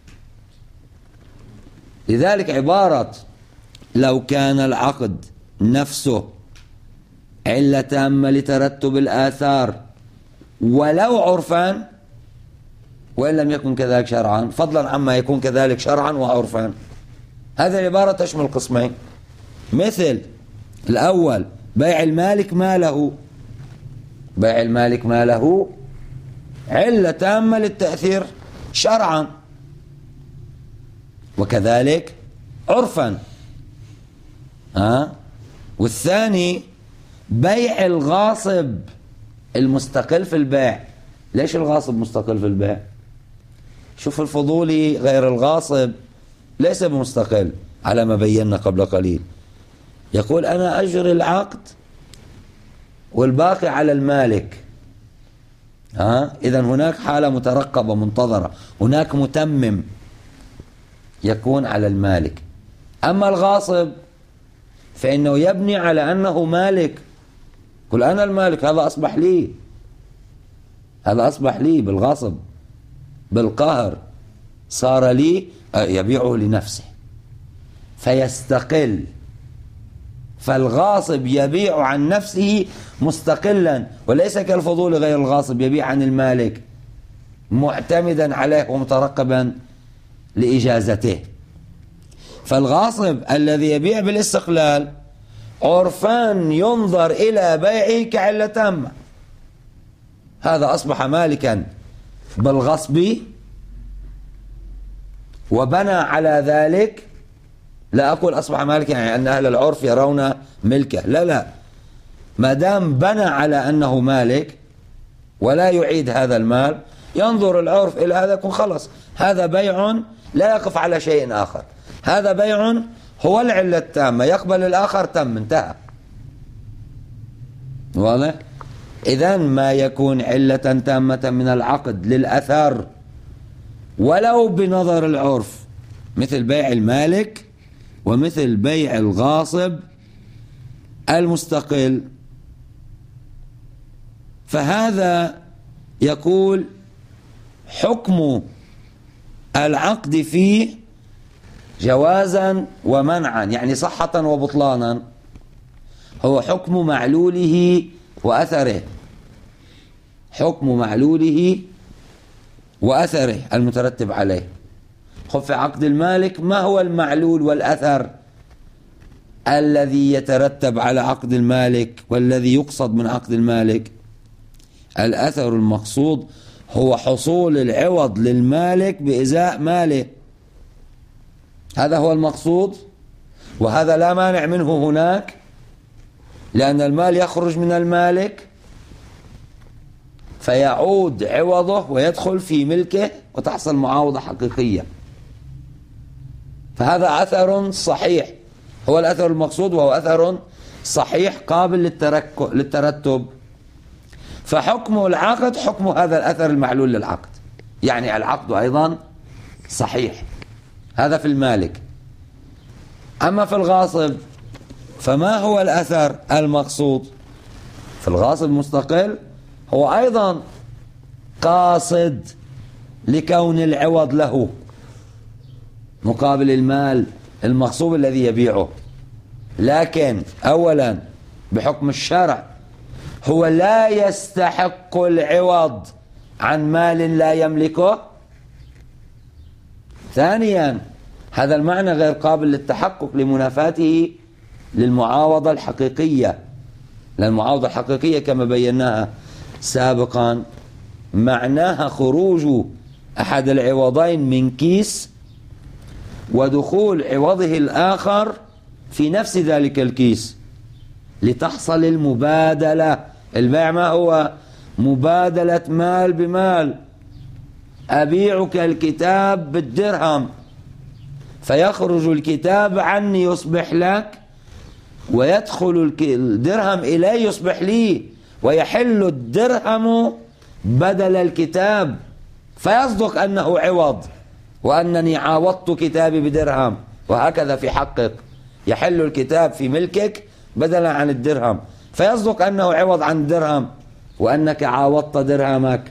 [SPEAKER 1] لذلك عبارة لو كان العقد نفسه علة تامة لترتب الآثار ولو عرفا وإن لم يكن كذلك شرعا، فضلا عما يكون كذلك شرعا وعرفا. هذه العبارة تشمل قسمين، مثل الأول بيع المالك ماله. بيع المالك ماله علة تامة للتأثير شرعا وكذلك عرفا. والثاني بيع الغاصب المستقل في البيع. ليش الغاصب مستقل في البيع؟ شوف الفضولي غير الغاصب ليس بمستقل على ما بينا قبل قليل. يقول أنا أجري العقد والباقي على المالك. إذن هناك حالة مترقبة منتظرة، هناك متمم يكون على المالك. أما الغاصب فإنه يبني على أنه مالك. قل أنا المالك، هذا أصبح لي، هذا أصبح لي بالغصب بالقهر، صار لي، يبيعه لنفسه فيستقل. فالغاصب يبيع عن نفسه مستقلا، وليس كالفضول غير الغاصب يبيع عن المالك معتمدا عليه ومترقبا لإجازته. فالغاصب الذي يبيع بالاستقلال عرفان ينظر إلى بيعه كعلة تامة. هذا أصبح مالكا بالغصب وبنى على ذلك. لا أقول أصبح مالكا يعني أن أهل العرف يرون ملكه، لا، ما دام بنى على أنه مالك ولا يعيد هذا المال، ينظر العرف إلى هذا يكون خلص هذا بيع لا يقف على شيء آخر، هذا بيع هو العلة التامة، يقبل الآخر تم، انتهى. واضح؟ إذن ما يكون علة تامة من العقد للأثر ولو بنظر العرف مثل بيع المالك ومثل بيع الغاصب المستقل، فهذا يقول حكم العقد فيه جوازا ومنعا، يعني صحة وبطلانا، هو حكم معلوله وأثره. حكم معلوله وأثره المترتب عليه. خذ في عقد المالك ما هو المعلول والأثر الذي يترتب على عقد المالك والذي يقصد من عقد المالك؟ الأثر المقصود هو حصول العوض للمالك بإزاء ماله، هذا هو المقصود، وهذا لا مانع منه هناك، لأن المال يخرج من المالك فيعود عوضه ويدخل في ملكه وتحصل معاوضة حقيقية. فهذا أثر صحيح، هو الأثر المقصود، وهو أثر صحيح قابل للترتب. فحكم العقد حكم هذا الأثر المعلول للعقد، يعني العقد أيضا صحيح. هذا في المالك. أما في الغاصب فما هو الأثر المقصود؟ في الغاصب المستقل هو أيضا قاصد لكون العوض له مقابل المال المغصوب الذي يبيعه، لكن أولا بحكم الشرع هو لا يستحق العوض عن مال لا يملكه. ثانيا هذا المعنى غير قابل للتحقق لمنافاته للمعاوضة الحقيقية، لأن المعاوضة الحقيقية كما بيناها سابقا معناها خروج أحد العوضين من كيس ودخول عوضه الآخر في نفس ذلك الكيس لتحصل المبادلة. البيع ما هو؟ مبادلة مال بمال. أبيعك الكتاب بالدرهم فيخرج الكتاب عني يصبح لك، ويدخل الدرهم إلي يصبح لي، ويحل الدرهم بدل الكتاب، فيصدق أنه عوض وأنني عاوضت كتابي بدرهم. وهكذا في حقك يحل الكتاب في ملكك بدلا عن الدرهم، فيصدق أنه عوض عن الدرهم وأنك عاوضت درهمك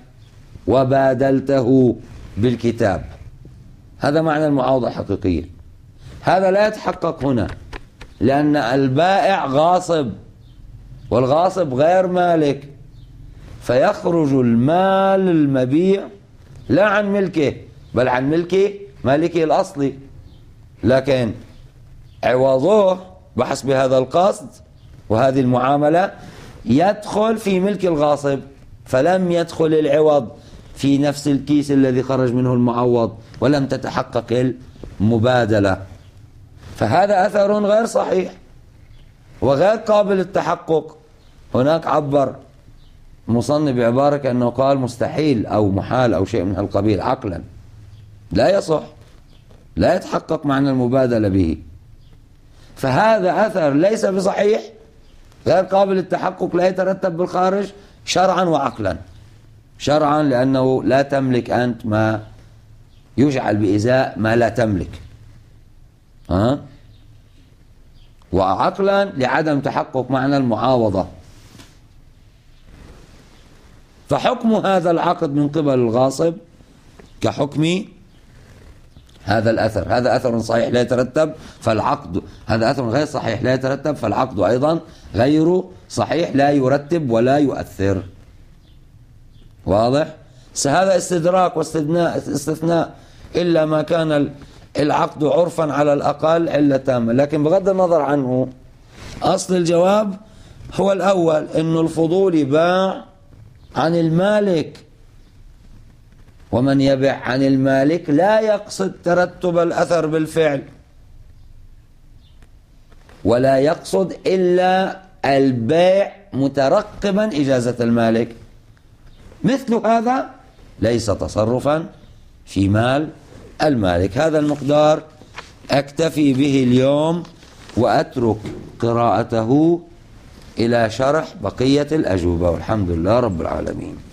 [SPEAKER 1] وبادلته بالكتاب. هذا معنى المعاوضة الحقيقية. هذا لا يتحقق هنا لأن البائع غاصب والغاصب غير مالك، فيخرج المال المبيع لا عن ملكه بل عن مالكه الأصلي، لكن عوضه بحسب هذا القصد وهذه المعاملة يدخل في ملك الغاصب، فلم يدخل العوض في نفس الكيس الذي خرج منه المعوض ولم تتحقق المبادلة. فهذا أثر غير صحيح وغير قابل للتحقق. هناك عبر مصنف بعبارة كأنه قال مستحيل أو محال أو شيء من هالقبيل عقلا، لا يصح، لا يتحقق معنى المبادلة به. فهذا أثر ليس بصحيح، غير قابل للتحقق، لا يترتب بالخارج شرعا وعقلا. شرعا لأنه لا تملك أنت ما يجعل بإزاء ما لا تملك، وعقلا لعدم تحقق معنى المعاوضة. فحكم هذا العقد من قبل الغاصب كحكم هذا الأثر. هذا أثر صحيح لا يترتب فالعقد، هذا أثر غير صحيح لا يترتب فالعقد أيضا غير صحيح لا يرتب ولا يؤثر. واضح؟ هذا استدراك واستثناء إلا ما كان العقد عرفا على الأقل علة تامة. لكن بغض النظر عنه أصل الجواب هو الأول، إنه الفضول باع عن المالك، ومن يبع عن المالك لا يقصد ترتب الأثر بالفعل ولا يقصد إلا البيع مترقبا إجازة المالك. مثل هذا ليس تصرفا في مال المالك. هذا المقدار أكتفي به اليوم وأترك قراءته إلى شرح بقية الأجوبة، والحمد لله رب العالمين.